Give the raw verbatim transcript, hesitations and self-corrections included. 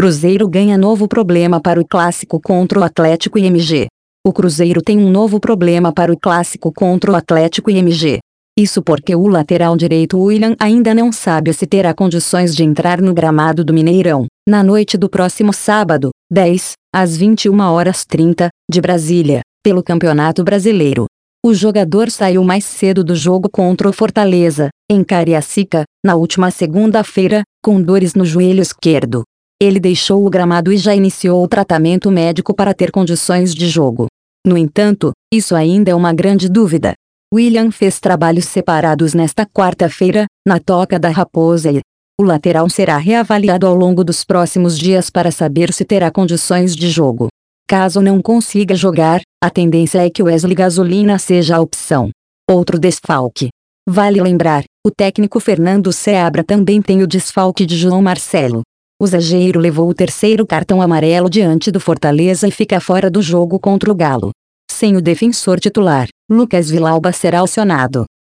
Cruzeiro ganha novo problema para o clássico contra o Atlético I M G. O Cruzeiro tem um novo problema para o clássico contra o Atlético I M G. Isso porque o lateral direito William ainda não sabe se terá condições de entrar no gramado do Mineirão, na noite do próximo sábado, dez, às vinte e uma horas e trinta, de Brasília, pelo Campeonato Brasileiro. O jogador saiu mais cedo do jogo contra o Fortaleza, em Cariacica, na última segunda-feira, com dores no joelho esquerdo. Ele deixou o gramado e já iniciou o tratamento médico para ter condições de jogo. No entanto, isso ainda é uma grande dúvida. William fez trabalhos separados nesta quarta-feira, na Toca da Raposa e o lateral será reavaliado ao longo dos próximos dias para saber se terá condições de jogo. Caso não consiga jogar, a tendência é que Wesley Gasolina seja a opção. Outro desfalque. Vale lembrar, o técnico Fernando Seabra também tem o desfalque de João Marcelo. O zagueiro levou o terceiro cartão amarelo diante do Fortaleza e fica fora do jogo contra o Galo. Sem o defensor titular, Lucas Villalba será acionado.